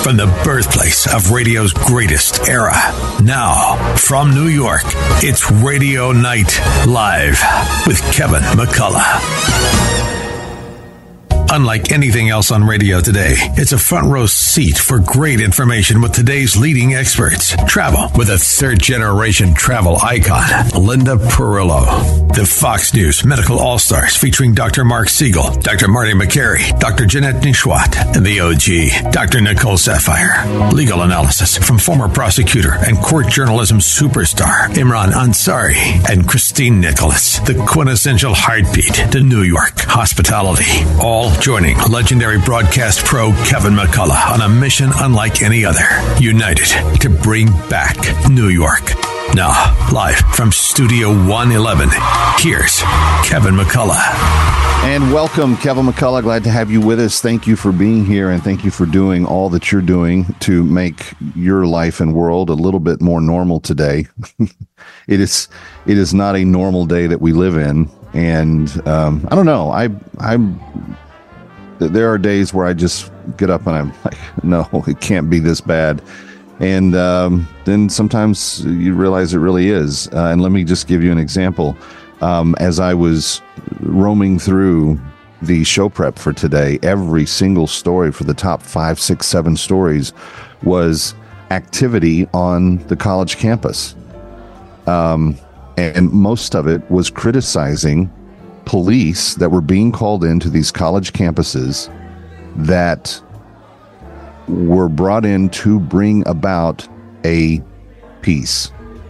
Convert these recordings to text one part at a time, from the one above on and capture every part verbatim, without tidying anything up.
from the birthplace of radio's greatest era. Now, from New York, it's Radio Night Live with Kevin McCullough. Unlike anything else on radio today, it's a front row seat for great information with today's leading experts. Travel with a third-generation travel icon, Linda Perillo. The Fox News Medical All-Stars featuring Doctor Mark Siegel, Doctor Marty McCary, Doctor Jeanette Nishwat, and the O G, Doctor Nicole Sapphire. Legal analysis from former prosecutor and court journalism superstar Imran Ansari and Christine Nicholas. The quintessential heartbeat to New York hospitality. All joining legendary broadcast pro Kevin McCullough on a mission unlike any other. United to bring back New York. Now, live from Studio one eleven, here's Kevin McCullough. And welcome, Kevin McCullough. Glad to have you with us. Thank you for being here, and thank you for doing all that you're doing to make your life and world a little bit more normal today. It is it is not a normal day that we live in, and um, I don't know. I I'm there are days where I just get up and I'm like, no, it can't be this bad. And um, then sometimes you realize it really is. Uh, and let me just give you an example. Um, as I was roaming through the show prep for today, every single story for the top five, six, seven stories was activity on the college campus. Um, and most of it was criticizing police that were being called into these college campuses that were brought in to bring about a peace.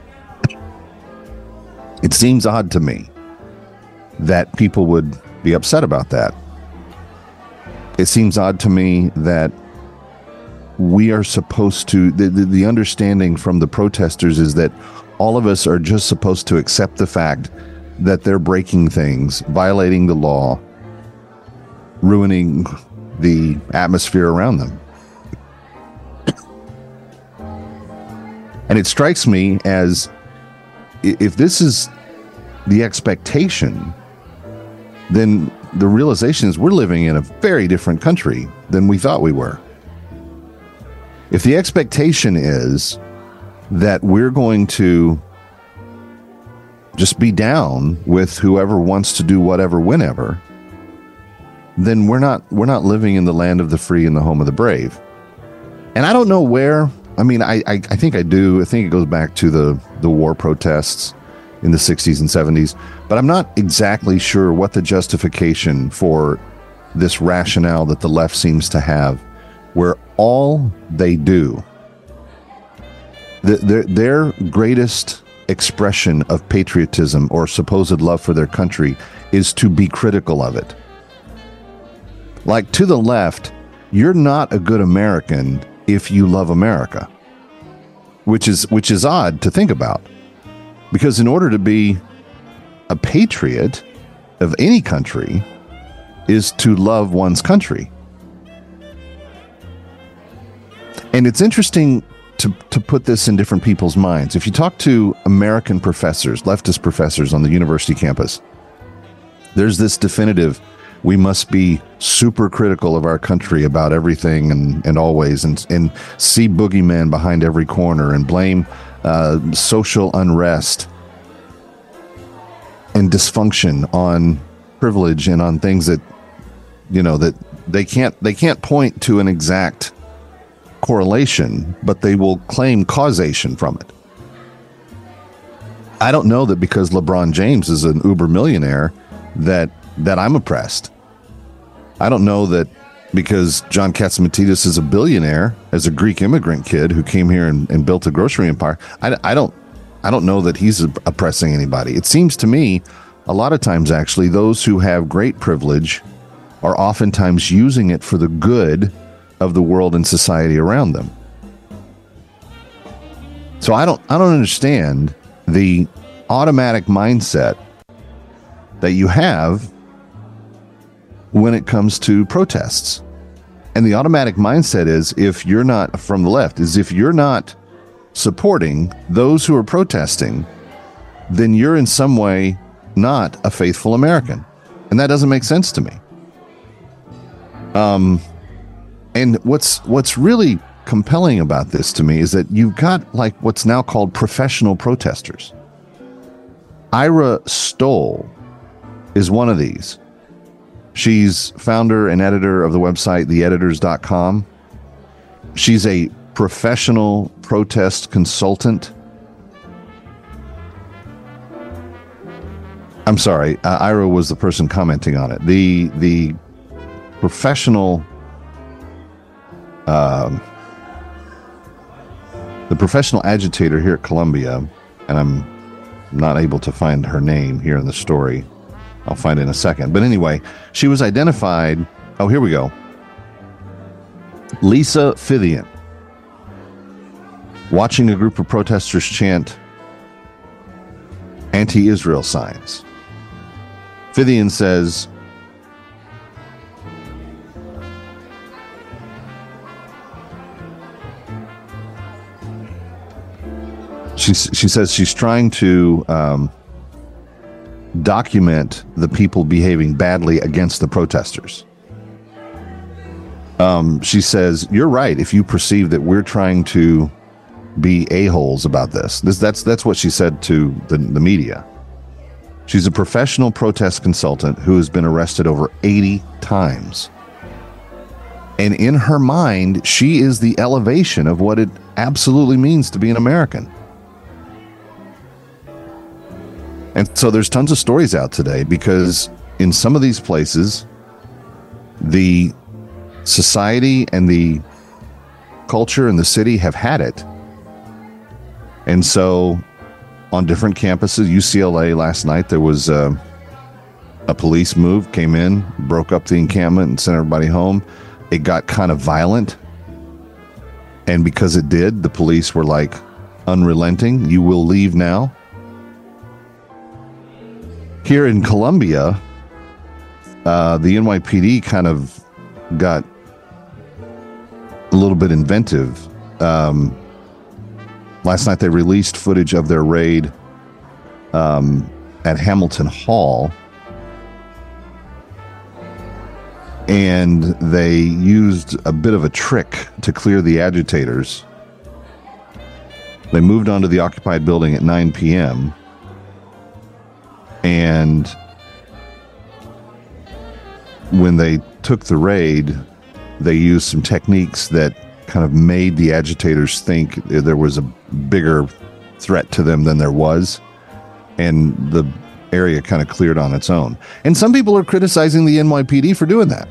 It seems odd to me that people would be upset about that. It seems odd to me that we are supposed to, the, the, the understanding from the protesters is that all of us are just supposed to accept the fact that they're breaking things, violating the law, ruining the atmosphere around them. And it strikes me as if this is the expectation, then the realization is we're living in a very different country than we thought we were. If the expectation is that we're going to just be down with whoever wants to do whatever whenever, then we're not we're not living in the land of the free and the home of the brave. And I don't know where. I mean, I, I, I think I do. I think it goes back to the, the war protests in the sixties and seventies. But I'm not exactly sure what the justification for this rationale that the left seems to have, where all they do, the, their, their greatest expression of patriotism or supposed love for their country is to be critical of it. Like, to the left, you're not a good American if you love America, which is which is odd to think about, because in order to be a patriot of any country is to love one's country. And it's interesting to to put this in different people's minds. If you talk to American professors, leftist professors on the university campus, there's this definitive, we must be super critical of our country about everything and, and always, and, and see boogeyman behind every corner and blame uh, social unrest and dysfunction on privilege and on things that, you know, that they can't they can't point to an exact correlation, but they will claim causation from it. I don't know that because LeBron James is an uber millionaire that that I'm oppressed. I don't know that because John Catsimatidis is a billionaire as a Greek immigrant kid who came here and, and built a grocery empire. I, I don't I don't know that he's oppressing anybody. It seems to me a lot of times, actually, those who have great privilege are oftentimes using it for the good of the world and society around them. So I don't I don't understand the automatic mindset that you have when it comes to protests. And the automatic mindset is, if you're not from the left, is if you're not supporting those who are protesting, then you're in some way not a faithful American. And that doesn't make sense to me. Um, and what's what's really compelling about this to me is that you've got like what's now called professional protesters. Ira Stoll is one of these. She's founder and editor of the website the editors dot com. She's a professional protest consultant. I'm sorry, uh, Ira was the person commenting on it. The the professional um, the professional agitator here at Columbia, and I'm not able to find her name here in the story. I'll find it in a second. But anyway, she was identified. Oh, here we go. Lisa Fithian, watching a group of protesters chant anti-Israel signs. Fithian says, she, she says she's trying to um, document the people behaving badly against the protesters. Um, she says, you're right if you perceive that we're trying to be a-holes about this. this that's that's what she said to the, the media. She's a professional protest consultant who has been arrested over eighty times. And in her mind, she is the elevation of what it absolutely means to be an American. And so there's tons of stories out today because in some of these places, the society and the culture and the city have had it. And so on different campuses, U C L A last night, there was uh, a police move, came in, broke up the encampment and sent everybody home. It got kind of violent. And because it did, the police were like unrelenting. You will leave now. Here in Columbia, uh, the N Y P D kind of got a little bit inventive. Um, last night they released footage of their raid um, at Hamilton Hall, and they used a bit of a trick to clear the agitators. They moved onto the occupied building at nine p.m. and when they took the raid, they used some techniques that kind of made the agitators think there was a bigger threat to them than there was, and the area kind of cleared on its own. And some people are criticizing the N Y P D for doing that.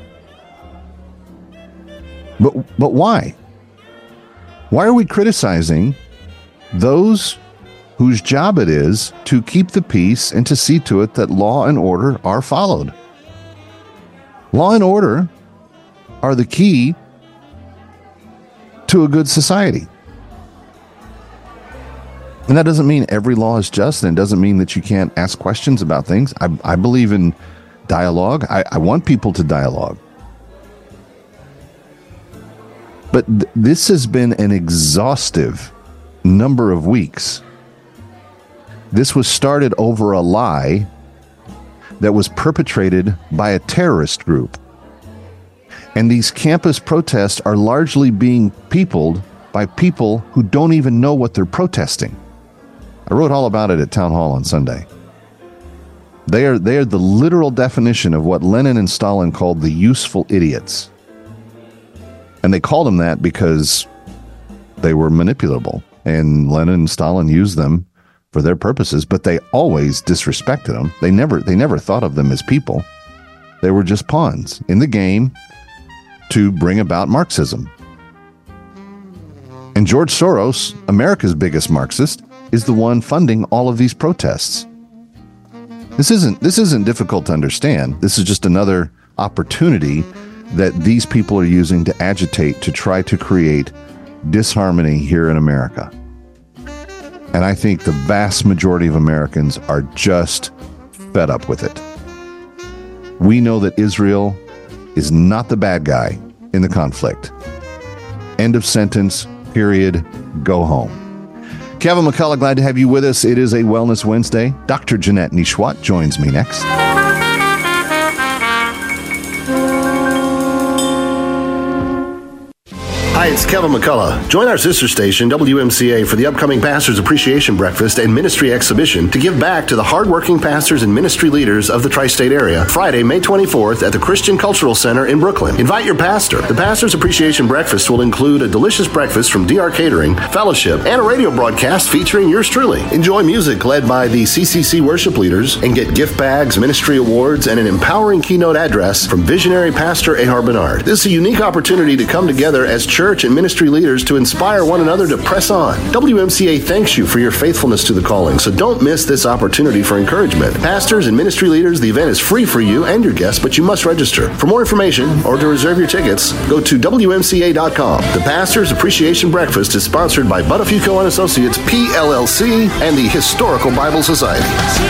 But but why? Why are we criticizing those whose job it is to keep the peace and to see to it that law and order are followed? Law and order are the key to a good society. And that doesn't mean every law is just, and it doesn't mean that you can't ask questions about things. I, I believe in dialogue. I, I want people to dialogue. But th- this has been an exhaustive number of weeks. This was started over a lie that was perpetrated by a terrorist group. And these campus protests are largely being peopled by people who don't even know what they're protesting. I wrote all about it at Town Hall on Sunday. They are, they are the literal definition of what Lenin and Stalin called the useful idiots. And they called them that because they were manipulable. And Lenin and Stalin used them for their purposes, but they always disrespected them. They never, they never thought of them as people. They were just pawns in the game to bring about Marxism. And George Soros, America's biggest Marxist, is the one funding all of these protests. This isn't, this isn't difficult to understand. This is just another opportunity that these people are using to agitate, to try to create disharmony here in America. And I think the vast majority of Americans are just fed up with it. We know that Israel is not the bad guy in the conflict. End of sentence, period, go home. Kevin McCullough, glad to have you with us. It is a Wellness Wednesday. Doctor Jeanette Nesheiwat joins me next. Hi, it's Kevin McCullough. Join our sister station, W M C A, for the upcoming Pastors Appreciation Breakfast and Ministry Exhibition to give back to the hardworking pastors and ministry leaders of the tri-state area, Friday, May twenty-fourth at the Christian Cultural Center in Brooklyn. Invite your pastor. The Pastors Appreciation Breakfast will include a delicious breakfast from D R Catering, fellowship, and a radio broadcast featuring yours truly. Enjoy music led by the C C C worship leaders and get gift bags, ministry awards, and an empowering keynote address from visionary Pastor Ehar Bernard. This is a unique opportunity to come together as church and ministry leaders to inspire one another to press on. W M C A thanks you for your faithfulness to the calling, so don't miss this opportunity for encouragement. Pastors and ministry leaders, the event is free for you and your guests, but you must register. For more information or to reserve your tickets, go to W M C A dot com. The Pastors Appreciation Breakfast is sponsored by Buttafuoco and Associates, P L L C, and the Historical Bible Society.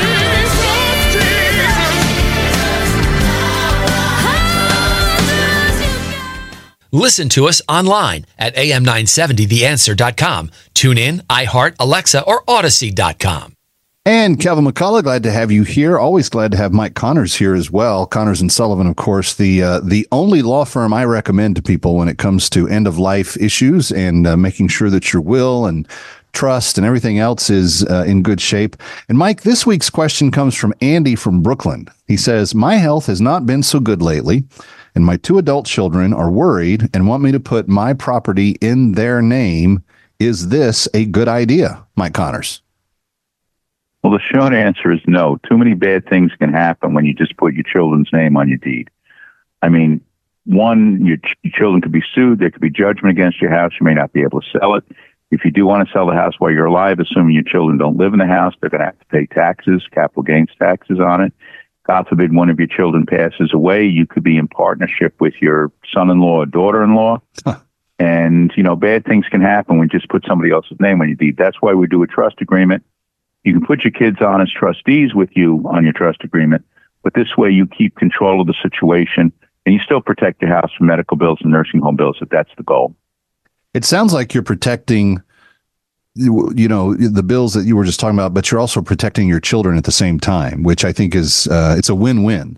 Listen to us online at A M nine seventy the answer dot com. Tune in, iHeart, Alexa, or Odyssey dot com. And Kevin McCullough, glad to have you here. Always glad to have Mike Connors here as well. Connors and Sullivan, of course, the uh, the only law firm I recommend to people when it comes to end-of-life issues and uh, making sure that your will and trust and everything else is uh, in good shape. And Mike, this week's question comes from Andy from Brooklyn. He says, my health has not been so good lately, and my two adult children are worried and want me to put my property in their name. Is this a good idea, Mike Connors? Well, the short answer is no. Too many bad things can happen when you just put your children's name on your deed. I mean, one, your, ch- your children could be sued. There could be judgment against your house. You may not be able to sell it. If you do want to sell the house while you're alive, assuming your children don't live in the house, they're going to have to pay taxes, capital gains taxes on it. God forbid one of your children passes away, you could be in partnership with your son-in-law or daughter-in-law. Huh. And, you know, bad things can happen when you just put somebody else's name on your deed. That's why we do a trust agreement. You can put your kids on as trustees with you on your trust agreement, but this way you keep control of the situation and you still protect your house from medical bills and nursing home bills if that's the goal. It sounds like you're protecting, you know, the bills that you were just talking about, but you're also protecting your children at the same time, which I think is, uh, it's a win-win.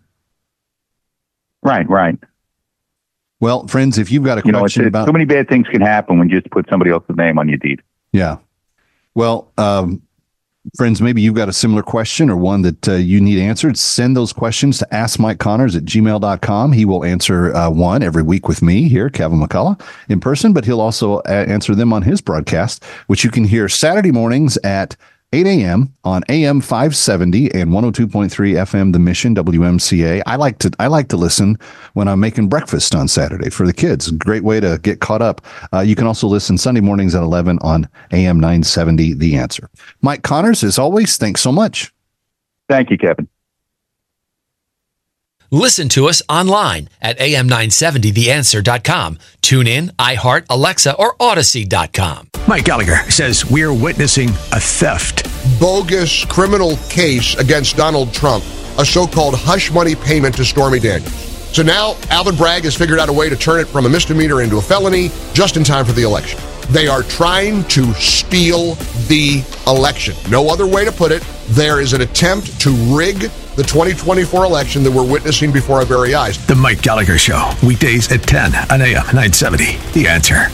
Right, right. Well, friends, if you've got a you know, question it's, about... so many bad things can happen when you just put somebody else's name on your deed. Yeah. Well, um, friends, maybe you've got a similar question or one that uh, you need answered. Send those questions to ask mike connors at gmail dot com. He will answer uh, one every week with me here, Kevin McCullough, in person, but he'll also uh, answer them on his broadcast, which you can hear Saturday mornings at eight a.m. on A M five seventy and one oh two point three F M, The Mission, W M C A. I like to I like to listen when I'm making breakfast on Saturday for the kids. Great way to get caught up. Uh, you can also listen Sunday mornings at eleven on A M nine seventy, The Answer. Mike Connors, as always, thanks so much. Thank you, Kevin. Listen to us online at A M nine seventy the answer dot com. Tune in, iHeart, Alexa, or Odyssey dot com. Mike Gallagher says we're witnessing a theft. Bogus criminal case against Donald Trump, a so-called hush money payment to Stormy Daniels. So now Alvin Bragg has figured out a way to turn it from a misdemeanor into a felony just in time for the election. They are trying to steal the election. No other way to put it. There is an attempt to rig the twenty twenty-four election that we're witnessing before our very eyes. The Mike Gallagher Show, weekdays at ten on A M nine seventy. The Answer.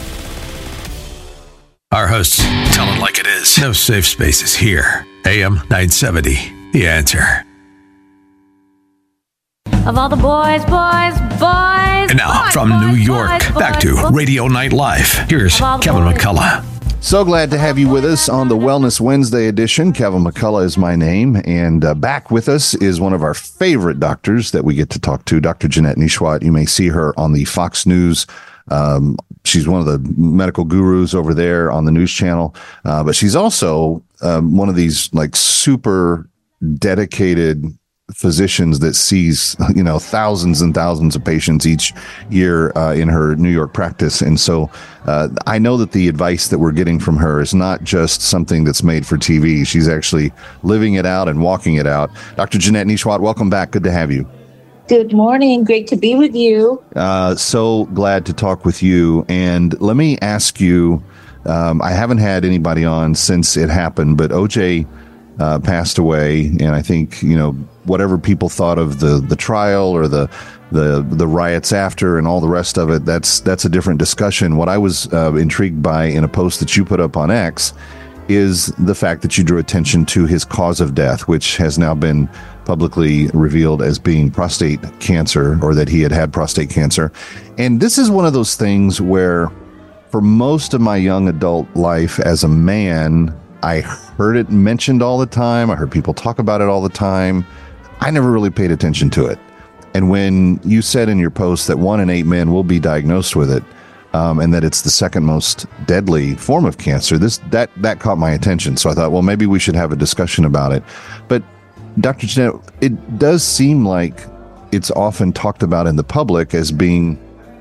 Our hosts tell it like it is. No safe spaces here. A M nine seventy. The Answer. Of all the boys, boys, boys. And now boys, from boys, New York, boys, back boys, to boys. Radio Night Live. Here's Kevin boys. McCullough. So glad to have you with us on the Wellness Wednesday edition. Kevin McCullough is my name, and uh, back with us is one of our favorite doctors that we get to talk to, Doctor Jeanette Nesheiwat. You may see her on the Fox News. Um, she's one of the medical gurus over there on the news channel, uh, but she's also um, one of these like super dedicated physicians that sees, you know, thousands and thousands of patients each year uh, in her New York practice. And so uh, I know that the advice that we're getting from her is not just something that's made for T V. She's actually living it out and walking it out. Doctor Jeanette Nesheiwat, welcome back. Good to have you. Good morning. Great to be with you. Uh, so glad to talk with you. And let me ask you, um, I haven't had anybody on since it happened, but O J uh, passed away. And I think, you know, whatever people thought of the, the trial or the, the, the riots after and all the rest of it, that's, that's a different discussion. What I was uh, intrigued by in a post that you put up on X is the fact that you drew attention to his cause of death, which has now been publicly revealed as being prostate cancer, or that he had had prostate cancer. And this is one of those things where for most of my young adult life as a man, I heard it mentioned all the time. I heard people talk about it all the time. I never really paid attention to it. And when you said in your post that one in eight men will be diagnosed with it, Um, and that it's the second most deadly form of cancer, This that that caught my attention. So I thought, well, maybe we should have a discussion about it. But Doctor Jeanette, it does seem like it's often talked about in the public as being,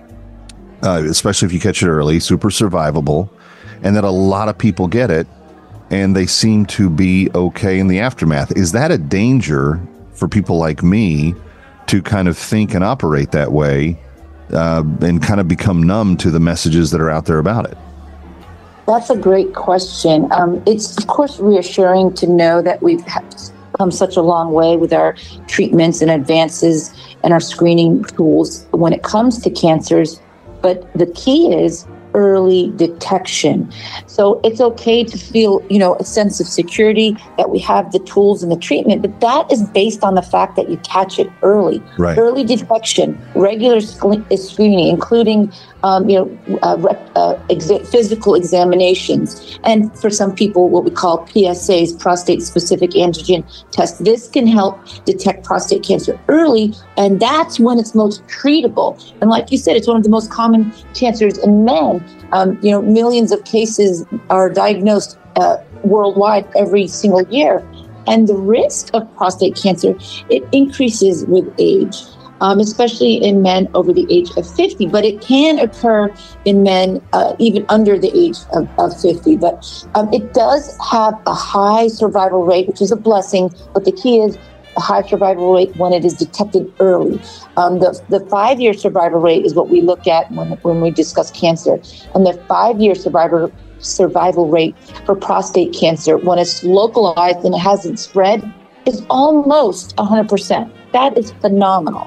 uh, especially if you catch it early, super survivable, and that a lot of people get it, and they seem to be okay in the aftermath. Is that a danger for people like me to kind of think and operate that way? Uh, and kind of become numb to the messages that are out there about it? That's a great question. Um, it's, of course, reassuring to know that we've come such a long way with our treatments and advances and our screening tools when it comes to cancers. But the key is early detection. So it's okay to feel, you know, a sense of security that we have the tools and the treatment, but that is based on the fact that you catch it early. Right. Early detection, regular sc- screening, including, um, you know, uh, rep, uh, exa- physical examinations, and for some people, what we call P S As, prostate-specific antigen tests. This can help detect prostate cancer early, and that's when it's most treatable. And like you said, it's one of the most common cancers in men. Um, you know, millions of cases are diagnosed uh, worldwide every single year. And the risk of prostate cancer, it increases with age, um, especially in men over the age of fifty. But it can occur in men uh, even under the age of, of fifty. But um, it does have a high survival rate, which is a blessing. But the key is a high survival rate when it is detected early. Um, the the five-year survival rate is what we look at when when we discuss cancer. And the five-year survival survival rate for prostate cancer, when it's localized and it hasn't spread, is almost one hundred percent. That is phenomenal.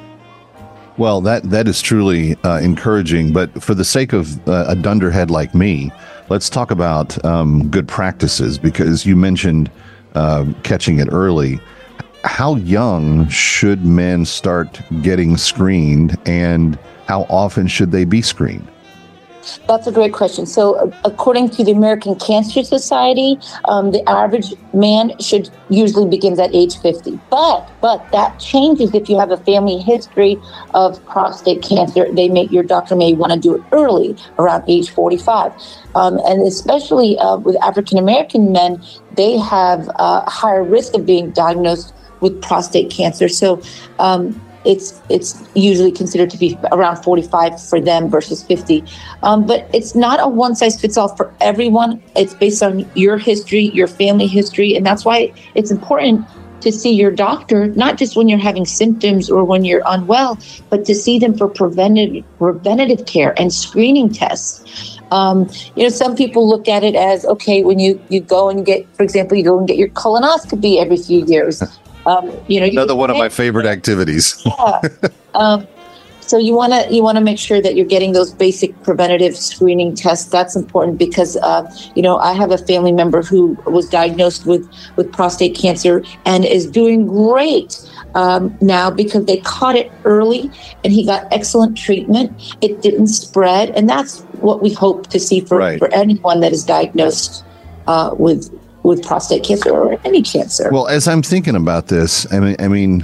Well, that that is truly uh, encouraging. But for the sake of uh, a dunderhead like me, let's talk about um, good practices, because you mentioned uh, catching it early. How young should men start getting screened, and how often should they be screened? That's a great question. So according to the American Cancer Society, um, the average man should usually begins at age fifty. But but that changes if you have a family history of prostate cancer. They may, your doctor may want to do it early, around age forty-five. Um, and especially uh, with African-American men, they have a higher risk of being diagnosed with prostate cancer. So um, it's it's usually considered to be around forty-five for them versus fifty. Um, but it's not a one-size-fits-all for everyone. It's based on your history, your family history, and that's why it's important to see your doctor, not just when you're having symptoms or when you're unwell, but to see them for preventive preventative care and screening tests. Um, you know, some people look at it as, okay, when you, you go and get, for example, you go and get your colonoscopy every few years. Um, you know, another one of my favorite activities. Yeah. Um, so you want to you want to make sure that you're getting those basic preventative screening tests. That's important because uh, you know, I have a family member who was diagnosed with with prostate cancer and is doing great um, now because they caught it early and he got excellent treatment. It didn't spread, and that's what we hope to see for, right. for anyone that is diagnosed uh, with. with prostate cancer or any cancer. Well, as I'm thinking about this, I mean, I mean,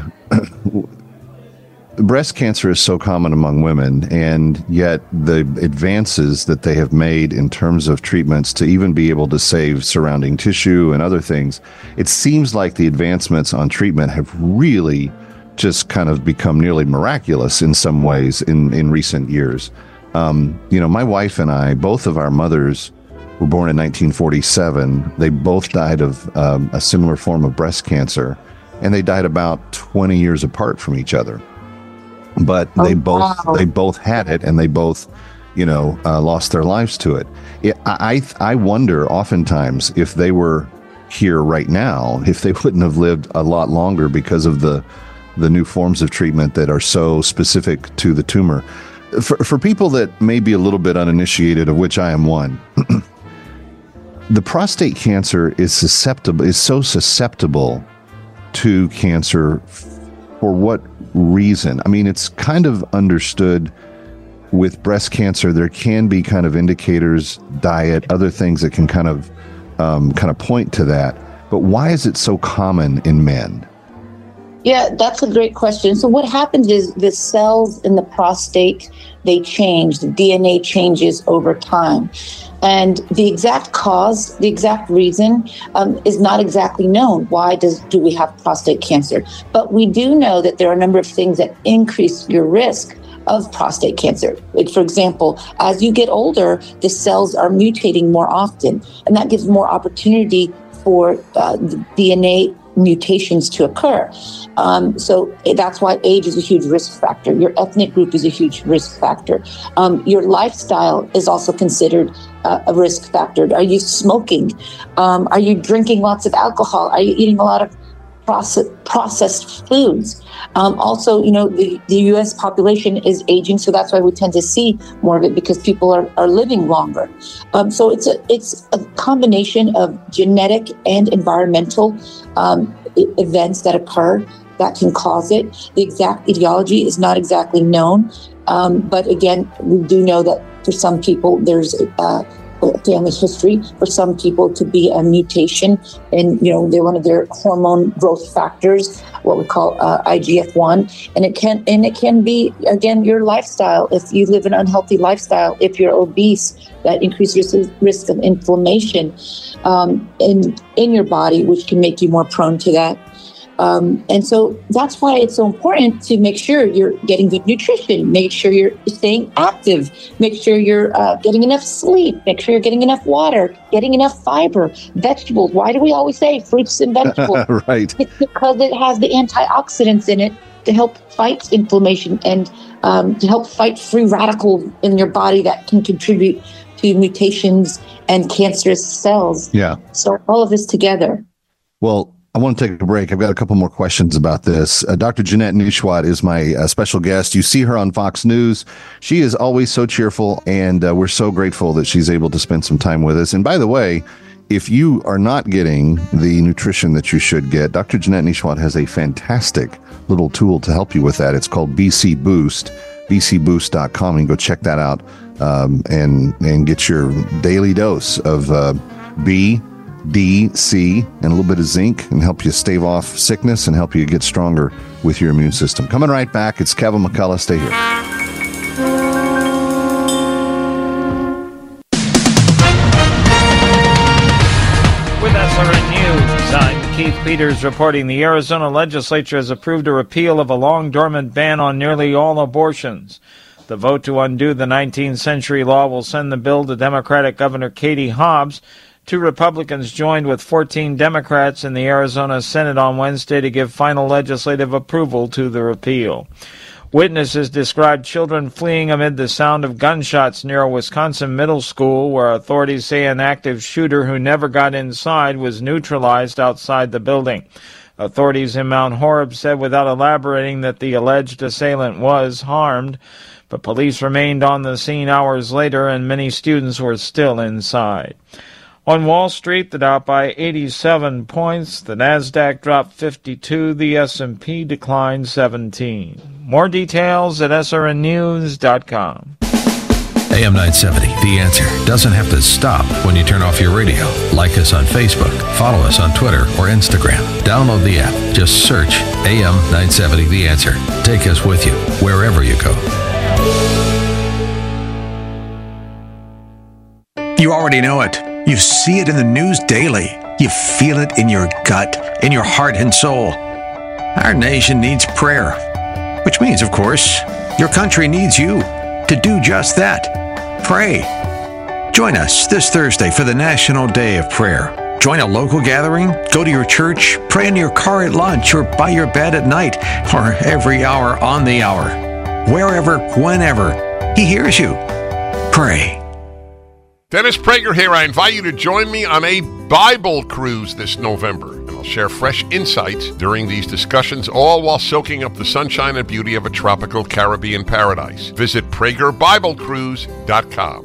breast cancer is so common among women, and yet the advances that they have made in terms of treatments to even be able to save surrounding tissue and other things, it seems like the advancements on treatment have really just kind of become nearly miraculous in some ways in, in recent years. Um, you know, my wife and I, both of our mothers were born in nineteen forty-seven. They both died of um, a similar form of breast cancer, and they died about twenty years apart from each other. But oh, they both wow. they both had it, and they both, you know, uh, lost their lives to it. it I I wonder oftentimes if they were here right now if they wouldn't have lived a lot longer because of the the new forms of treatment that are so specific to the tumor. For, for people that may be a little bit uninitiated, of which I am one, the prostate cancer is susceptible, is so susceptible to cancer. For what reason? I mean, it's kind of understood with breast cancer, there can be kind of indicators, diet, other things that can kind of um, kind of point to that. But why is it so common in men? Yeah, that's a great question. So what happens is the cells in the prostate, they change, the D N A changes over time. And the exact cause, the exact reason um, is not exactly known. Why does do we have prostate cancer? But we do know that there are a number of things that increase your risk of prostate cancer. Like, for example, as you get older, the cells are mutating more often, and that gives more opportunity for uh, the D N A mutations to occur. Um, so that's why age is a huge risk factor. Your ethnic group is a huge risk factor. Um, your lifestyle is also considered uh, a risk factor. Are you smoking? Um, are you drinking lots of alcohol? Are you eating a lot of process, processed foods? Um, also, you know, the, the U S population is aging, so that's why we tend to see more of it, because people are, are living longer. Um, so it's a it's a combination of genetic and environmental um, events that occur that can cause it. The exact etiology is not exactly known, um, but again, we do know that for some people there's uh, a family history, for some people to be a mutation in, you know, they're one of their hormone growth factors, what we call uh, I G F one, and it can and it can be, again, your lifestyle. If you live an unhealthy lifestyle, if you're obese, that increases your risk of inflammation um, in in your body, which can make you more prone to that. Um, and so that's why it's so important to make sure you're getting good nutrition, make sure you're staying active, make sure you're uh, getting enough sleep, make sure you're getting enough water, getting enough fiber, vegetables. Why do we always say fruits and vegetables? Right. It's because it has the antioxidants in it to help fight inflammation and um, to help fight free radicals in your body that can contribute to mutations and cancerous cells. Yeah. So all of this together. Well, I want to take a break. I've got a couple more questions about this. Uh, Doctor Janette Nesheiwat is my uh, special guest. You see her on Fox News. She is always so cheerful, and uh, we're so grateful that she's able to spend some time with us. And by the way, if you are not getting the nutrition that you should get, Doctor Janette Nesheiwat has a fantastic little tool to help you with that. It's called B C Boost, b c boost dot com. You can go check that out um, and, and get your daily dose of uh, B, D, C, and a little bit of zinc, and help you stave off sickness and help you get stronger with your immune system. Coming right back, it's Kevin McCullough. Stay here. With S R N News, I'm Keith Peters reporting the Arizona legislature has approved a repeal of a long-dormant ban on nearly all abortions. The vote to undo the nineteenth century law will send the bill to Democratic Governor Katie Hobbs. Two Republicans joined with fourteen Democrats in the Arizona Senate on Wednesday to give final legislative approval to the repeal. Witnesses described children fleeing amid the sound of gunshots near a Wisconsin middle school, where authorities say an active shooter who never got inside was neutralized outside the building. Authorities in Mount Horeb said without elaborating that the alleged assailant was harmed, but police remained on the scene hours later and many students were still inside. On Wall Street, the Dow by eighty-seven points, the Nasdaq dropped fifty-two, the S and P declined seventeen. More details at S R N news dot com. A M nine seventy, The Answer, doesn't have to stop when you turn off your radio. Like us on Facebook, follow us on Twitter or Instagram. Download the app. Just search A M nine seventy, The Answer. Take us with you wherever you go. You already know it. You see it in the news daily. You feel it in your gut, in your heart and soul. Our nation needs prayer, which means, of course, your country needs you to do just that. Pray. Join us this Thursday for the National Day of Prayer. Join a local gathering, go to your church, pray in your car at lunch or by your bed at night, or every hour on the hour. Wherever, whenever, He hears you. Pray. Dennis Prager here. I invite you to join me on a Bible cruise this November, and I'll share fresh insights during these discussions, all while soaking up the sunshine and beauty of a tropical Caribbean paradise. Visit Prager Bible Cruise dot com.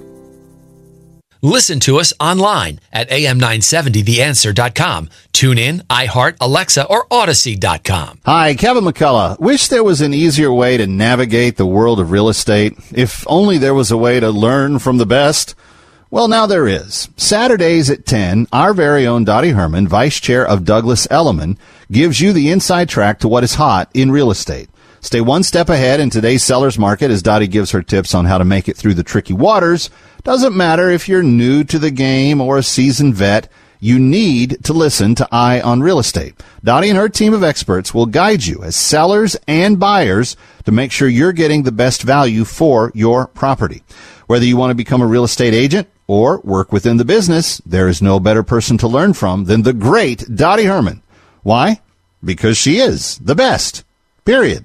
Listen to us online at A M nine seventy the answer dot com. Tune in, iHeart, Alexa, or Odyssey dot com. Hi, Kevin McCullough. Wish there was an easier way to navigate the world of real estate. If only there was a way to learn from the best. Well, now there is. Saturdays at ten, our very own Dottie Herman, Vice Chair of Douglas Elliman, gives you the inside track to what is hot in real estate. Stay one step ahead in today's seller's market as Dottie gives her tips on how to make it through the tricky waters. Doesn't matter if you're new to the game or a seasoned vet, you need to listen to Eye on Real Estate. Dottie and her team of experts will guide you as sellers and buyers to make sure you're getting the best value for your property. Whether you want to become a real estate agent or work within the business, there is no better person to learn from than the great Dottie Herman. Why? Because she is the best. Period.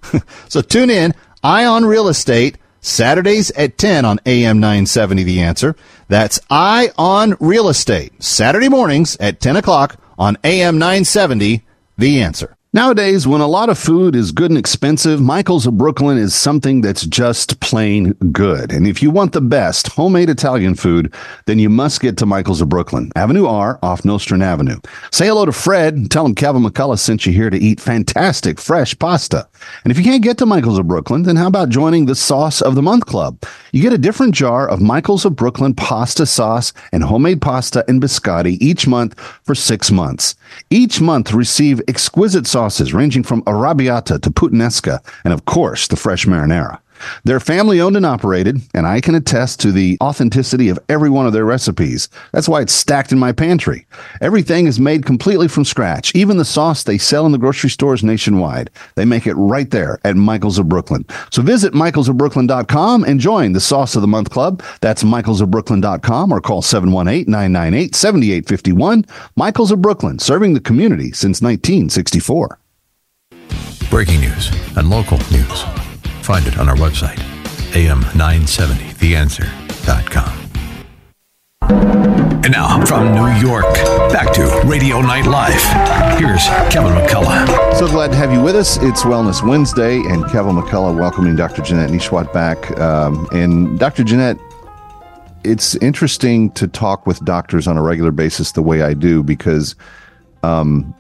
So tune in, Eye on Real Estate, Saturdays at ten on A M nine seventy The Answer. That's Eye on Real Estate, Saturday mornings at ten o'clock on A M nine seventy The Answer. Nowadays, when a lot of food is good and expensive, Michael's of Brooklyn is something that's just plain good. And if you want the best homemade Italian food, then you must get to Michael's of Brooklyn, Avenue R off Nostrand Avenue. Say hello to Fred and tell him Kevin McCullough sent you here to eat fantastic fresh pasta. And if you can't get to Michael's of Brooklyn, then how about joining the Sauce of the Month Club? You get a different jar of Michael's of Brooklyn pasta sauce and homemade pasta and biscotti each month for six months. Each month, receive exquisite sauces ranging from arrabbiata to puttanesca, and of course, the fresh marinara. They're family owned and operated, and I can attest to the authenticity of every one of their recipes. That's why it's stacked in my pantry. Everything is made completely from scratch. Even the sauce they sell in the grocery stores nationwide. They make it right there at Michael's of Brooklyn. So visit michaels of brooklyn dot com and join the Sauce of the Month Club. That's michaels of brooklyn dot com or call seven one eight, nine nine eight, seven eight five one. Michael's of Brooklyn, serving the community since nineteen sixty-four. Breaking news and local news. Find it on our website, A M nine seventy the answer dot com. And now, from New York, back to Radio Night Live. Here's Kevin McCullough. So glad to have you with us. It's Wellness Wednesday, and Kevin McCullough welcoming Doctor Jeanette Nesheiwat back. Um, and Doctor Jeanette, it's interesting to talk with doctors on a regular basis the way I do, because um,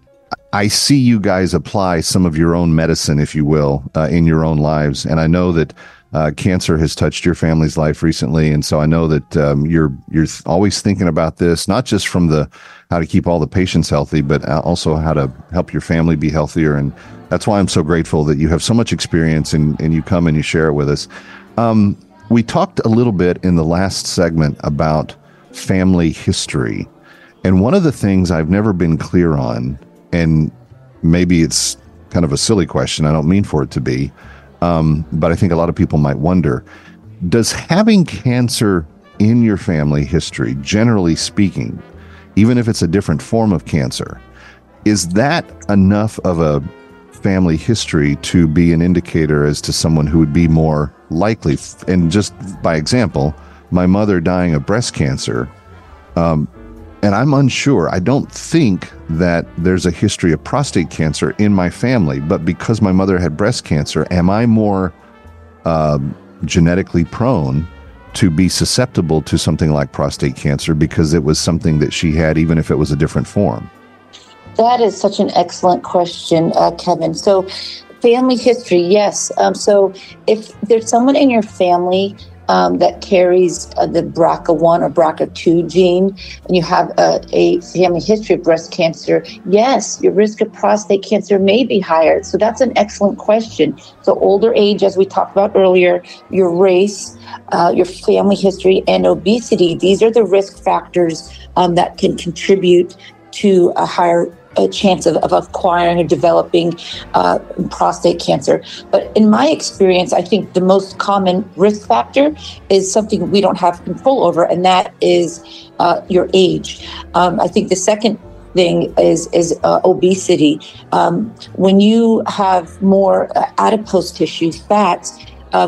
I see you guys apply some of your own medicine, if you will, uh, in your own lives. And I know that uh, cancer has touched your family's life recently. And so I know that um, you're you're always thinking about this, not just from the how to keep all the patients healthy, but also how to help your family be healthier. And that's why I'm so grateful that you have so much experience and, and you come and you share it with us. Um, we talked a little bit in the last segment about family history. And one of the things I've never been clear on, and maybe it's kind of a silly question, I don't mean for it to be, um, but I think a lot of people might wonder, does having cancer in your family history, generally speaking, even if it's a different form of cancer, is that enough of a family history to be an indicator as to someone who would be more likely? And just by example, my mother dying of breast cancer, um, and I'm unsure. I don't think that there's a history of prostate cancer in my family, but because my mother had breast cancer, am I more uh, genetically prone to be susceptible to something like prostate cancer because it was something that she had, even if it was a different form? That is such an excellent question, uh, Kevin. So family history, yes. Um, so if there's someone in your family Um, that carries uh, the B R C A one or B R C A two gene, and you have uh, a family history of breast cancer, yes, your risk of prostate cancer may be higher. So that's an excellent question. So older age, as we talked about earlier, your race, uh, your family history, and obesity, these are the risk factors um, that can contribute to a higher a chance of, of acquiring or developing uh, prostate cancer. But in my experience, I think the most common risk factor is something we don't have control over, and that is uh, your age. Um, I think the second thing is is uh, obesity. Um, when you have more uh, adipose tissue, fats, um,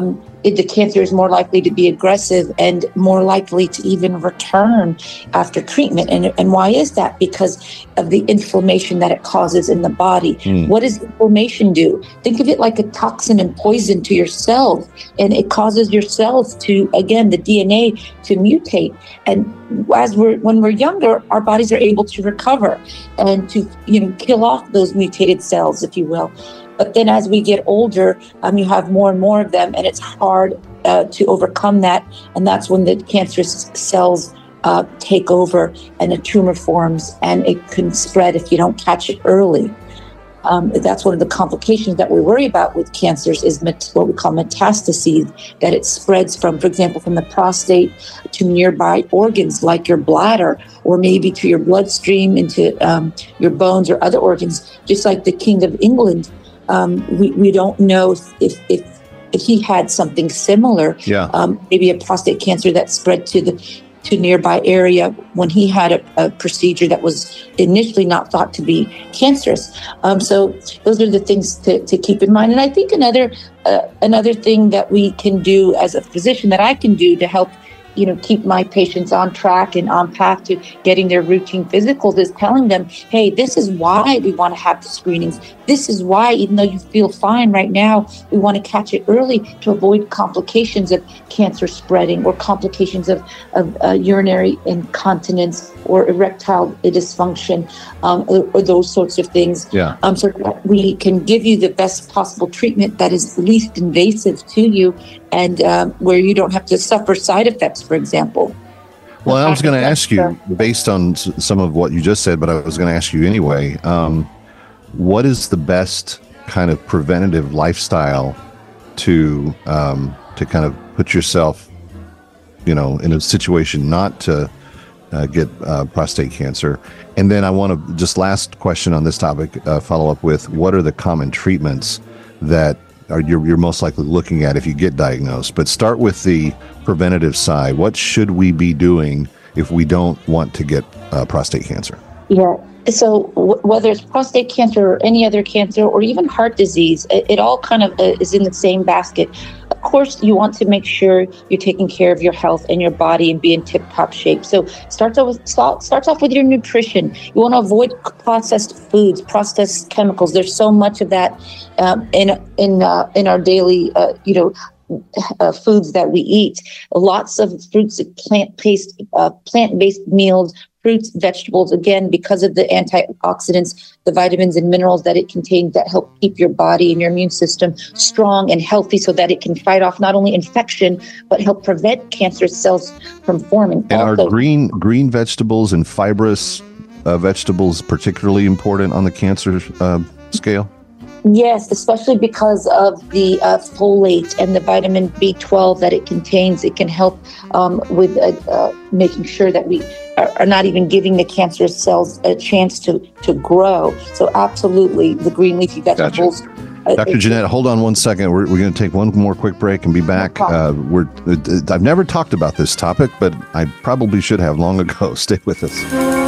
it, the cancer is more likely to be aggressive and more likely to even return after treatment. And, and why is that? Because of the inflammation that it causes in the body. Mm. What does inflammation do? Think of it like a toxin and poison to your cells, and it causes your cells to, again, the D N A to mutate. And as we're when we're younger, our bodies are able to recover and to, you know, kill off those mutated cells, if you will. But then as we get older, um, you have more and more of them, and it's hard uh, to overcome that. And that's when the cancerous cells uh, take over and a tumor forms, and it can spread if you don't catch it early. Um, that's one of the complications that we worry about with cancers is met- what we call metastases, that it spreads from, for example, from the prostate to nearby organs like your bladder, or maybe to your bloodstream, into um, your bones or other organs, just like the King of England. Um, we, we don't know if, if if he had something similar, yeah. um, maybe a prostate cancer that spread to the to nearby area when he had a, a procedure that was initially not thought to be cancerous. Um, so those are the things to, to keep in mind. And I think another uh, another thing that we can do as a physician, that I can do to help, you know, keep my patients on track and on path to getting their routine physicals, is telling them, hey, this is why we want to have the screenings. This is why, even though you feel fine right now, we want to catch it early to avoid complications of cancer spreading, or complications of, of uh, urinary incontinence or erectile dysfunction, um, or, or those sorts of things. Yeah. Um, so that we can give you the best possible treatment that is least invasive to you, and um, where you don't have to suffer side effects, for example. Well, I was going to ask you, based on s- some of what you just said, but I was going to ask you anyway, um, what is the best kind of preventative lifestyle to um, to kind of put yourself, you know, in a situation not to uh, get uh, prostate cancer? And then I want to, just last question on this topic, uh, follow up with, what are the common treatments that are you're, you're most likely looking at if you get diagnosed? But start with the preventative side. What should we be doing if we don't want to get uh, prostate cancer? Yeah. So w- whether it's prostate cancer or any other cancer, or even heart disease, it, it all kind of uh, is in the same basket. Of course, you want to make sure you're taking care of your health and your body and be in tip-top shape. So starts off with, starts off with your nutrition. You want to avoid processed foods, processed chemicals. There's so much of that um, in in uh, in our daily, uh, you know, Uh, foods that we eat. Lots of fruits and plant-based, uh, plant-based meals, fruits, vegetables, again, because of the antioxidants, the vitamins and minerals that it contains that help keep your body and your immune system strong and healthy, so that it can fight off not only infection, but help prevent cancer cells from forming. And also, are green green vegetables and fibrous uh, vegetables particularly important on the cancer uh, scale? Yes, especially because of the uh, folate and the vitamin B twelve that it contains. It can help um, with uh, uh, making sure that we are, are not even giving the cancerous cells a chance to, to grow. So absolutely, the green leafy vegetables. Gotcha. Uh, Doctor Jeanette, hold on one second. We're, we're going to take one more quick break and be back. Uh, we're uh, I've never talked about this topic, but I probably should have long ago. Stay with us.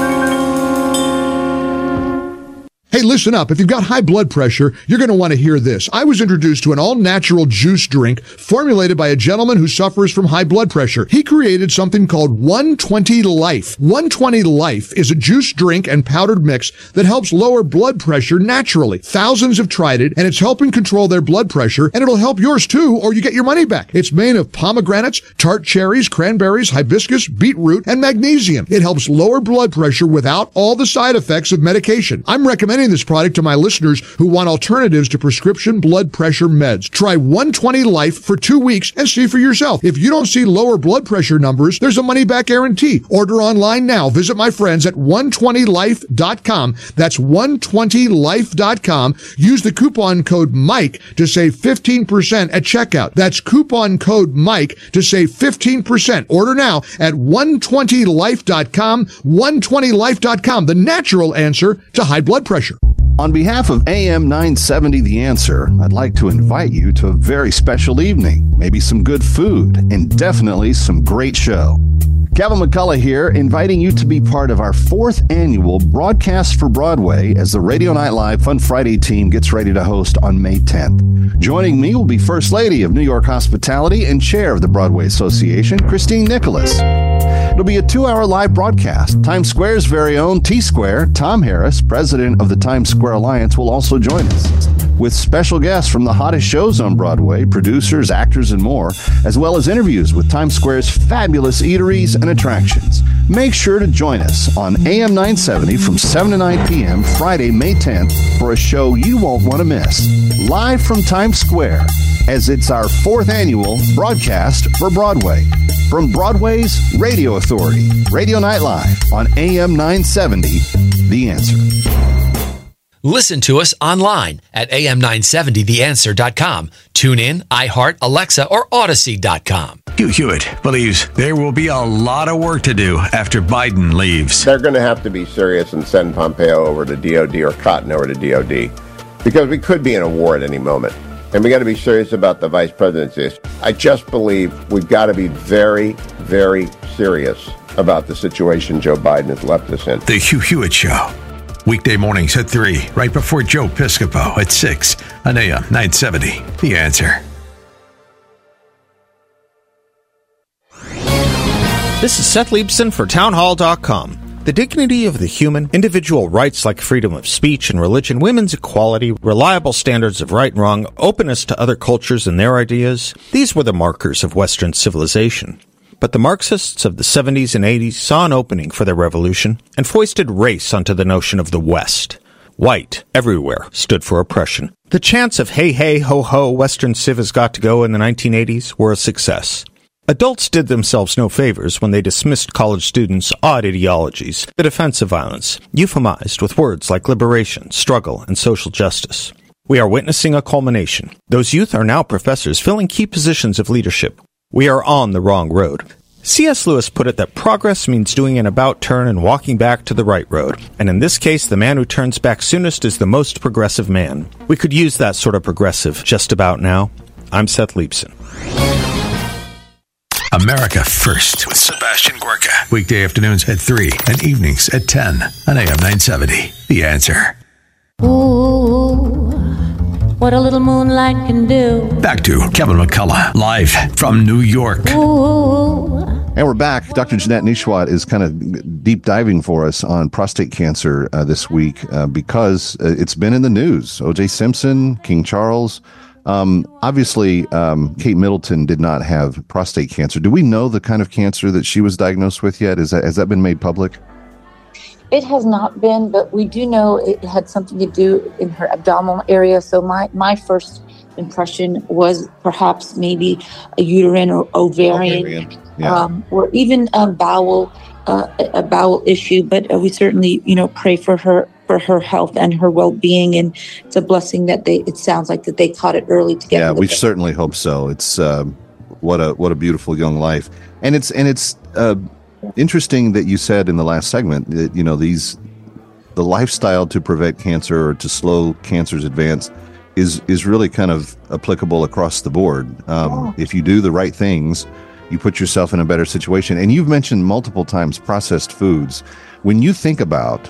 Hey, listen up. If you've got high blood pressure, you're going to want to hear this. I was introduced to an all-natural juice drink formulated by a gentleman who suffers from high blood pressure. He created something called one twenty Life. one twenty Life is a juice drink and powdered mix that helps lower blood pressure naturally. Thousands have tried it, and it's helping control their blood pressure, and it'll help yours too, or you get your money back. It's made of pomegranates, tart cherries, cranberries, hibiscus, beetroot, and magnesium. It helps lower blood pressure without all the side effects of medication. I'm recommending this product to my listeners who want alternatives to prescription blood pressure meds. Try one twenty Life for two weeks and see for yourself. If you don't see lower blood pressure numbers, there's a money-back guarantee. Order online now. Visit my friends at one twenty life dot com. That's one twenty life dot com. Use the coupon code Mike to save fifteen percent at checkout. That's coupon code Mike to save fifteen percent. Order now at one twenty life dot com. one twenty life dot com, the natural answer to high blood pressure. On behalf of A M nine seventy The Answer, I'd like to invite you to a very special evening. Maybe some good food and definitely some great show. Kevin McCullough here, inviting you to be part of our fourth annual Broadcast for Broadway as the Radio Night Live Fun Friday team gets ready to host on May tenth. Joining me will be First Lady of New York Hospitality and Chair of the Broadway Association, Christine Nicholas. It'll be a two-hour live broadcast. Times Square's very own T-Square, Tom Harris, president of the Times Square Alliance, will also join us, with special guests from the hottest shows on Broadway, producers, actors, and more, as well as interviews with Times Square's fabulous eateries and attractions. Make sure to join us on A M nine seventy from seven to nine p.m. Friday, May tenth, for a show you won't want to miss. Live from Times Square, as it's our fourth annual Broadcast for Broadway. From Broadway's Radio Authority, Radio Night Live on A M nine seventy, The Answer. Listen to us online at A M nine seventy the answer dot com. Tune in, iHeart, Alexa, or Odyssey dot com. Hugh Hewitt believes there will be a lot of work to do after Biden leaves. They're going to have to be serious and send Pompeo over to D O D or Cotton over to D O D, because we could be in a war at any moment. And we got to be serious about the vice presidency. I just believe we've got to be very, very serious about the situation Joe Biden has left us in. The Hugh Hewitt Show. Weekday mornings at three, right before Joe Piscopo at six on A M nine seventy. The Answer. This is Seth Leibson for townhall dot com. The dignity of the human, individual rights like freedom of speech and religion, women's equality, reliable standards of right and wrong, openness to other cultures and their ideas, these were the markers of Western civilization. But the Marxists of the seventies and eighties saw an opening for their revolution and foisted race onto the notion of the West. White, everywhere, stood for oppression. The chants of hey, hey, ho, ho, Western civ has got to go in the nineteen eighties were a success. Adults did themselves no favors when they dismissed college students' odd ideologies, the defense of violence, euphemized with words like liberation, struggle, and social justice. We are witnessing a culmination. Those youth are now professors filling key positions of leadership. We are on the wrong road. C S Lewis put it that progress means doing an about turn and walking back to the right road. And in this case, the man who turns back soonest is the most progressive man. We could use that sort of progressive just about now. I'm Seth Leibson. America First with Sebastian Gorka. Weekday afternoons at three and evenings at ten on A M nine seventy. The Answer. Ooh, what a little moonlight can do. Back to Kevin McCullough, live from New York. Ooh. And we're back. Doctor Jeanette Nesheiwat is kind of deep diving for us on prostate cancer uh, this week uh, because uh, it's been in the news. O J Simpson, King Charles. Um, obviously, um, Kate Middleton did not have prostate cancer. Do we know the kind of cancer that she was diagnosed with yet? Is that, has that been made public? It has not been, but we do know it had something to do in her abdominal area. So my, my first impression was perhaps maybe a uterine or ovarian, ovarian. Yeah. Um, or even a bowel, uh, a bowel issue. But uh, we certainly, you know, pray for her. for her health and her well-being, and it's a blessing that they it sounds like that they caught it early to get yeah we it. Certainly hope so. It's uh, what a what a beautiful young life. And it's and it's uh, interesting that you said in the last segment that, you know, these the lifestyle to prevent cancer or to slow cancer's advance is is really kind of applicable across the board. Um, yeah. If you do the right things, you put yourself in a better situation. And you've mentioned multiple times processed foods. When you think about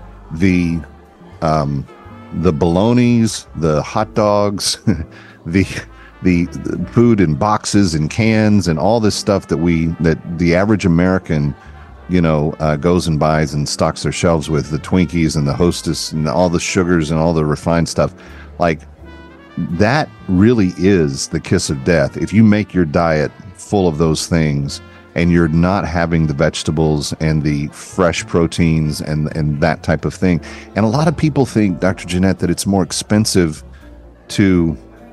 the um the bolognas, the hot dogs, the, the the food in boxes and cans and all this stuff that we that the average American, you know, uh, goes and buys and stocks their shelves with, the Twinkies and the Hostess and all the sugars and all the refined stuff, like that really is the kiss of death. If you make your diet full of those things and you're not having the vegetables and the fresh proteins and, and that type of thing. And a lot of people think, Doctor Jeanette, that it's more expensive to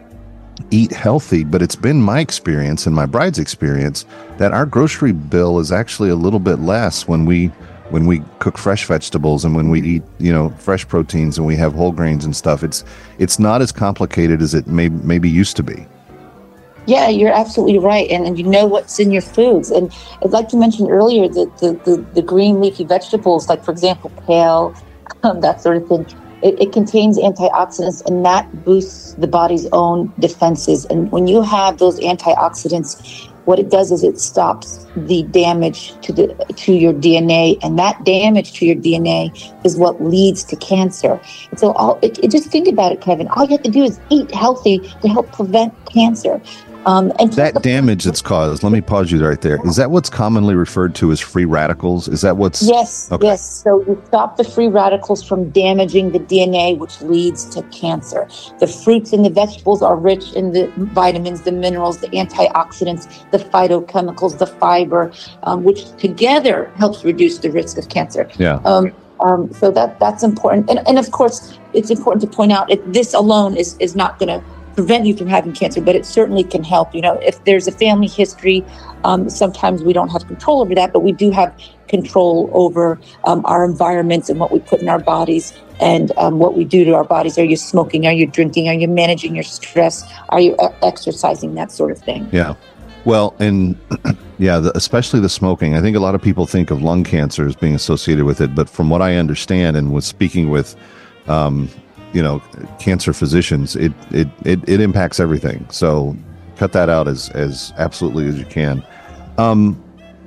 eat healthy, but it's been my experience and my bride's experience that our grocery bill is actually a little bit less when we when we cook fresh vegetables and when we eat, you know, fresh proteins and we have whole grains and stuff. It's it's not as complicated as it may maybe used to be. Yeah, you're absolutely right. And, and you know what's in your foods. And I'd like to mention earlier that the, the, the green leafy vegetables, like, for example, kale, um, that sort of thing, it, it contains antioxidants, and that boosts the body's own defenses. And when you have those antioxidants what it does is it stops the damage to the to your D N A, and that damage to your D N A is what leads to cancer. And so, all, it, it, just think about it, Kevin. All you have to do is eat healthy to help prevent cancer. Um, and that damage that's caused, let me pause you right there. Is that what's commonly referred to as free radicals? Is that what's... Yes, okay. yes. So you stop the free radicals from damaging the D N A, which leads to cancer. The fruits and the vegetables are rich in the vitamins, the minerals, the antioxidants, the phytochemicals, the fiber, um, which together helps reduce the risk of cancer. Yeah. Um, um, so that that's important. And, and of course, it's important to point out that this alone is, is not going to prevent you from having cancer, but it certainly can help. You know, if there's a family history, um, sometimes we don't have control over that, but we do have control over um, our environments and what we put in our bodies and um, what we do to our bodies. Are you smoking? Are you drinking? Are you managing your stress? Are you uh, exercising? That sort of thing. Yeah. Well, and yeah, the, especially the smoking. I think a lot of people think of lung cancer as being associated with it, but from what I understand and was speaking with, um, you know, cancer physicians, it, it, it, it impacts everything. So cut that out as, as absolutely as you can. Um,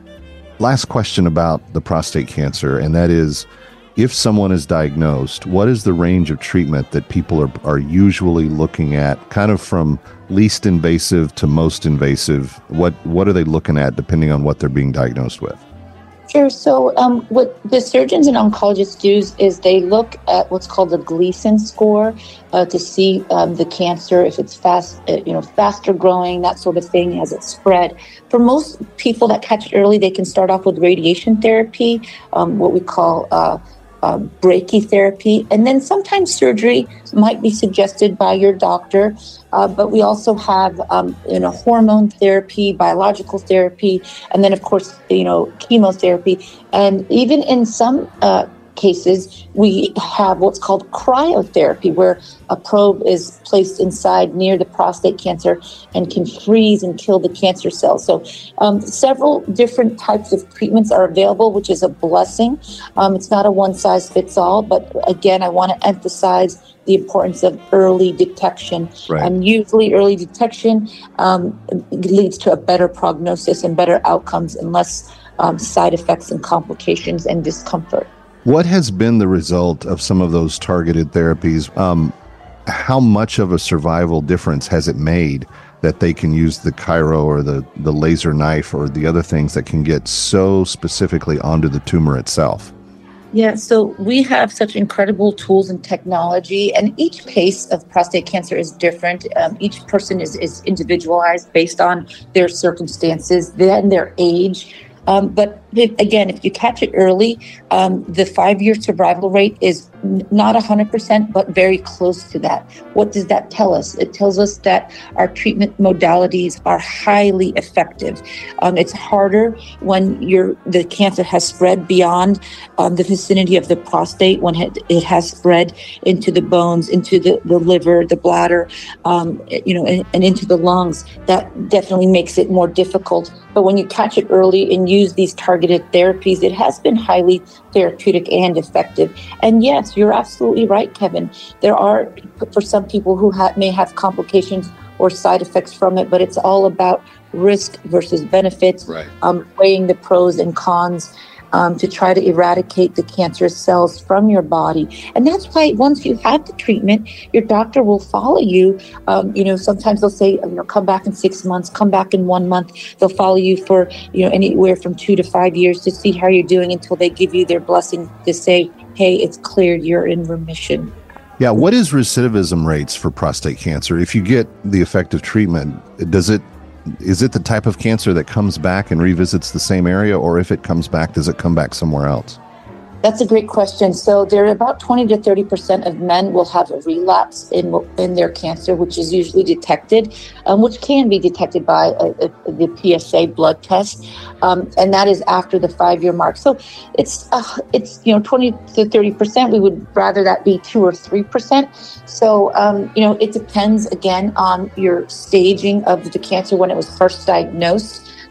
last question about the prostate cancer, and that is, if someone is diagnosed, what is the range of treatment that people are, are usually looking at, kind of from least invasive to most invasive? What, what are they looking at depending on what they're being diagnosed with? Sure. So um, what the surgeons and oncologists do is they look at what's called the Gleason score uh, to see um, the cancer, if it's fast, uh, you know, faster growing, that sort of thing, as it spread. For most people that catch it early, they can start off with radiation therapy, um, what we call uh, uh, brachytherapy, and then sometimes surgery might be suggested by your doctor. Uh, but we also have, um, you know, hormone therapy, biological therapy, and then, of course, you know, chemotherapy. And even in some uh, cases, we have what's called cryotherapy, where a probe is placed inside near the prostate cancer and can freeze and kill the cancer cells. So um, several different types of treatments are available, which is a blessing. Um, it's not a one-size-fits-all, but again, I want to emphasize the importance of early detection. Right. And usually early detection um, leads to a better prognosis and better outcomes and less um, side effects and complications and discomfort. What has been the result of some of those targeted therapies? Um, how much of a survival difference has it made that they can use the chiro or the, the laser knife or the other things that can get so specifically onto the tumor itself? Yeah, so we have such incredible tools and technology, and each case of prostate cancer is different. Um, each person is, is individualized based on their circumstances, then their age. Um, but if, again, if you catch it early, um, the five-year survival rate is n- not one hundred percent, but very close to that. What does that tell us? It tells us that our treatment modalities are highly effective. Um, it's harder when you're, the cancer has spread beyond um, the vicinity of the prostate, when it, it has spread into the bones, into the, the liver, the bladder, um, you know, and, and into the lungs. That definitely makes it more difficult. But when you catch it early and use these targeted therapies, it has been highly therapeutic and effective. And yes, you're absolutely right, Kevin. There are, for some people who ha- may have complications or side effects from it, but it's all about risk versus benefits, right. um, weighing the pros and cons um, to try to eradicate the cancerous cells from your body. And that's why once you have the treatment, your doctor will follow you. Um, you know, sometimes they'll say, you know, come back in six months, come back in one month. They'll follow you for, you know, anywhere from two to five years to see how you're doing until they give you their blessing to say, hey, it's cleared, you're in remission. Yeah, what is recidivism rates for prostate cancer? If you get the effective treatment, does it is it the type of cancer that comes back and revisits the same area, or if it comes back, does it come back somewhere else? That's a great question. So there are about twenty to thirty percent of men will have a relapse in in their cancer, which is usually detected, um, which can be detected by a, a, the P S A blood test, um, and that is after the five-year mark. So it's uh, it's you know twenty to thirty percent. We would rather that be two or three percent. So um, you know it depends again on your staging of the cancer when it was first diagnosed.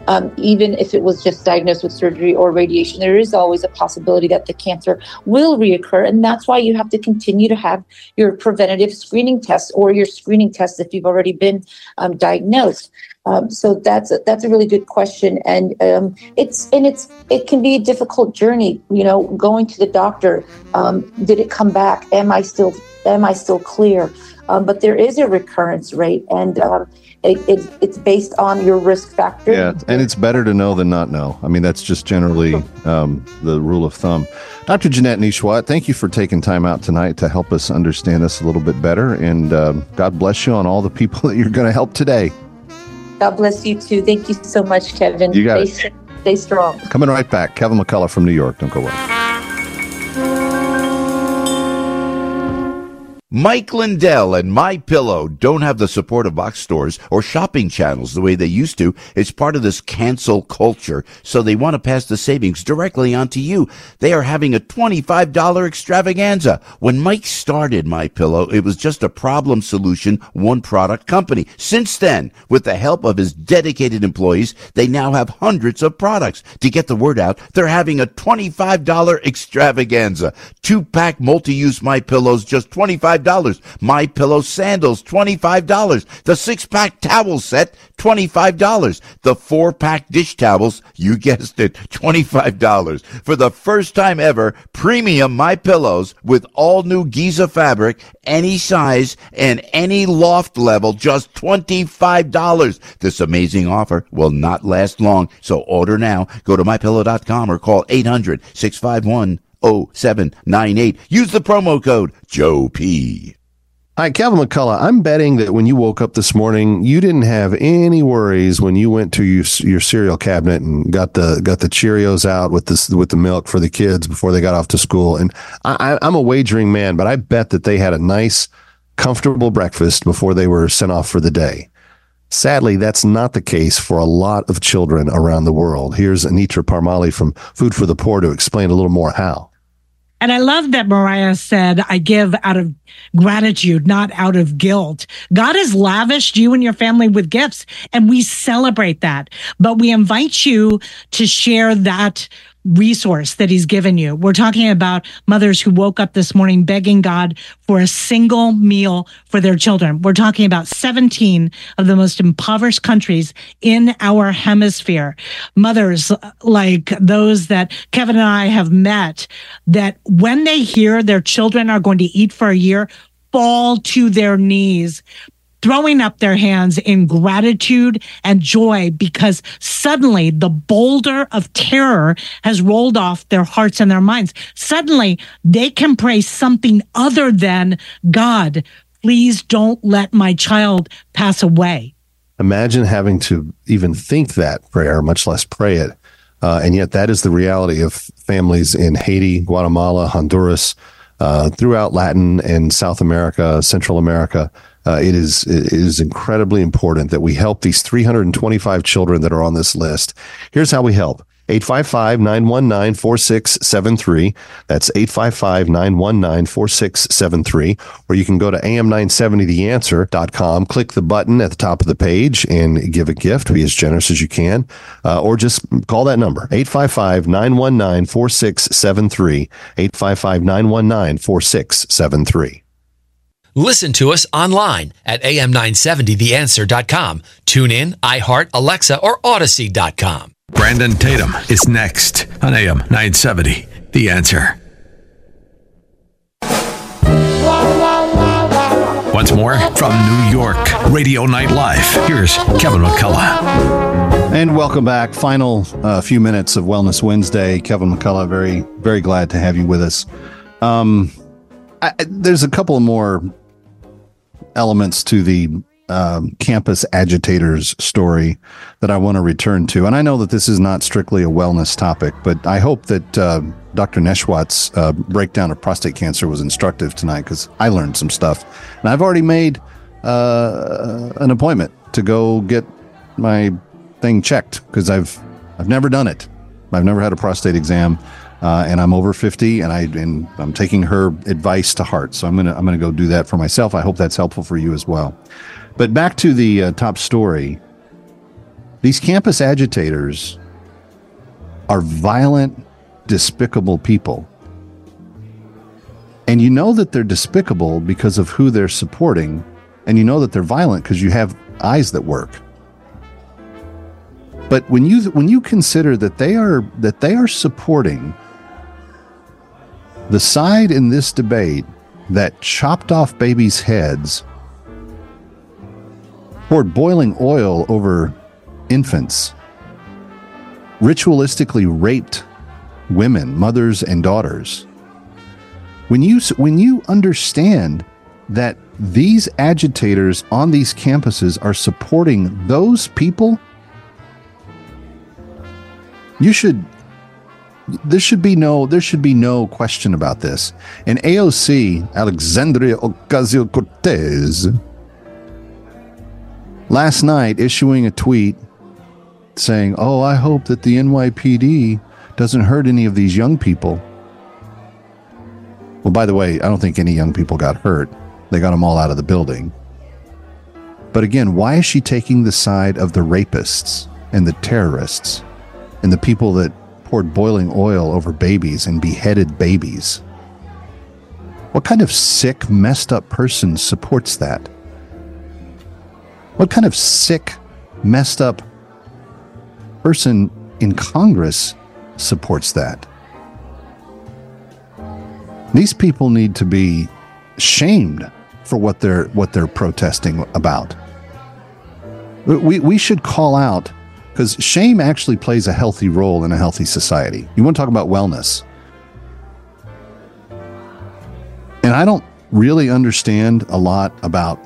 um, even if it was just diagnosed with surgery or radiation, there is always a possibility that the cancer will reoccur. And that's why you have to continue to have your preventative screening tests or your screening tests if you've already been um, diagnosed. Um, so that's a, that's a really good question, and um, it's and it's it can be a difficult journey. You know, going to the doctor. Um, did it come back? Am I still am I still clear? Um, but there is a recurrence rate, and um, it, it, it's based on your risk factor. Yeah, and it's better to know than not know. I mean, that's just generally um, the rule of thumb. Doctor Jeanette Nesheiwat, thank you for taking time out tonight to help us understand this a little bit better, and um, God bless you on all the people that you're going to help today. God bless you too. Thank you so much, Kevin. You got stay, it. Stay strong. Coming right back. Kevin McCullough from New York. Don't go away. Mike Lindell and MyPillow don't have the support of box stores or shopping channels the way they used to. It's part of this cancel culture, so they want to pass the savings directly on to you. They are having a twenty-five dollars extravaganza. When Mike started MyPillow, it was just a problem solution, one product company. Since then, with the help of his dedicated employees, they now have hundreds of products. To get the word out, they're having a twenty-five dollars extravaganza. Two-pack multi-use MyPillows, just twenty-five dollars. MyPillow sandals, twenty-five dollars. The six-pack towel set, twenty-five dollars. The four-pack dish towels, you guessed it, twenty-five dollars. For the first time ever, premium MyPillows with all-new Giza fabric, any size and any loft level, just twenty-five dollars. This amazing offer will not last long, so order now. Go to my pillow dot com or call eight hundred, six five one, oh seven nine eight. Use the promo code Joe P. Hi, Kevin McCullough. I'm betting that when you woke up this morning, you didn't have any worries when you went to your, your cereal cabinet and got the got the Cheerios out with this with the milk for the kids before they got off to school. And I, I'm a wagering man, but I bet that they had a nice, comfortable breakfast before they were sent off for the day. Sadly, that's not the case for a lot of children around the world. Here's Anitra Parmali from Food for the Poor to explain a little more how. And I love that Mariah said, I give out of gratitude, not out of guilt. God has lavished you and your family with gifts, and we celebrate that. But we invite you to share that resource that he's given you. We're talking about mothers who woke up this morning begging God for a single meal for their children. We're talking about seventeen of the most impoverished countries in our hemisphere. Mothers like those that Kevin and I have met, that when they hear their children are going to eat for a year, fall to their knees, throwing up their hands in gratitude and joy, because suddenly the boulder of terror has rolled off their hearts and their minds. Suddenly they can pray something other than, God, please don't let my child pass away. Imagine having to even think that prayer, much less pray it. Uh, and yet that is the reality of families in Haiti, Guatemala, Honduras, uh, throughout Latin and South America, Central America. Uh, it is it is incredibly important that we help these three hundred twenty-five children that are on this list. Here's how we help. eight five five, nine one nine, four six seven three. That's eight five five, nine one nine, four six seven three. Or you can go to A M nine seventy the answer dot com, click the button at the top of the page and give a gift. Be as generous as you can. Uh, or just call that number, eight five five, nine one nine, four six seven three, eight five five, nine one nine, four six seven three. Listen to us online at A M nine seventy the answer dot com. Tune in, iHeart, Alexa, or Odyssey dot com. Brandon Tatum is next on A M nine seventy The Answer. Once more from New York, Radio Night Live. Here's Kevin McCullough. And welcome back. Final uh, few minutes of Wellness Wednesday. Kevin McCullough, very, very glad to have you with us. Um, I, there's a couple more elements to the um, campus agitators story that I want to return to. And I know that this is not strictly a wellness topic, but I hope that uh, Doctor Nesheiwat's uh, breakdown of prostate cancer was instructive tonight, because I learned some stuff. And I've already made uh, an appointment to go get my thing checked, because I've I've never done it. I've never had a prostate exam. Uh, and I'm over fifty, and I and I'm taking her advice to heart. So I'm gonna I'm gonna go do that for myself. I hope that's helpful for you as well. But back to the uh, top story. These campus agitators are violent, despicable people. And you know that they're despicable because of who they're supporting, and you know that they're violent because you have eyes that work. But when you when you consider that they are that they are supporting the side in this debate that chopped off babies' heads, poured boiling oil over infants, ritualistically raped women, mothers and daughters. When you when you understand that these agitators on these campuses are supporting those people, you should there should be no there should be no question about this. And A O C, Alexandria Ocasio-Cortez, last night issuing a tweet saying, "Oh, I hope that the N Y P D doesn't hurt any of these young people." Well, by the way, I don't think any young people got hurt. They got them all out of the building. But again, why is she taking the side of the rapists and the terrorists and the people that poured boiling oil over babies and beheaded babies? What kind of sick, messed up person supports that? What kind of sick, messed up person in Congress supports that? These people need to be shamed for what they're what they're protesting about. We we should call out, because shame actually plays a healthy role in a healthy society. You want to talk about wellness. And I don't really understand a lot about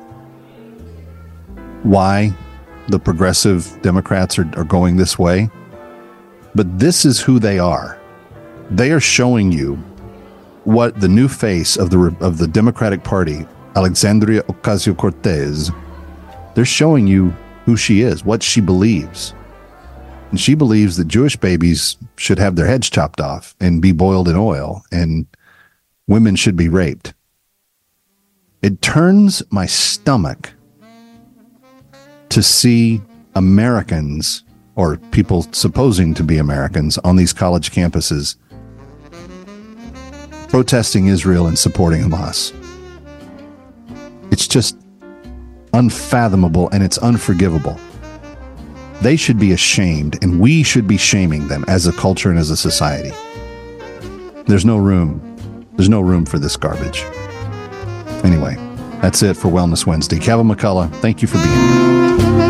why the progressive Democrats are, are going this way, but this is who they are. They are showing you what the new face of the of the Democratic Party, Alexandria Ocasio-Cortez, they're showing you who she is, what she believes. And she believes that Jewish babies should have their heads chopped off and be boiled in oil, and women should be raped. It turns my stomach to see Americans, or people supposing to be Americans, on these college campuses protesting Israel and supporting Hamas. It's just unfathomable, and it's unforgivable. They should be ashamed, and we should be shaming them as a culture and as a society. There's no room. There's no room for this garbage. Anyway, that's it for Wellness Wednesday. Kevin McCullough, thank you for being here.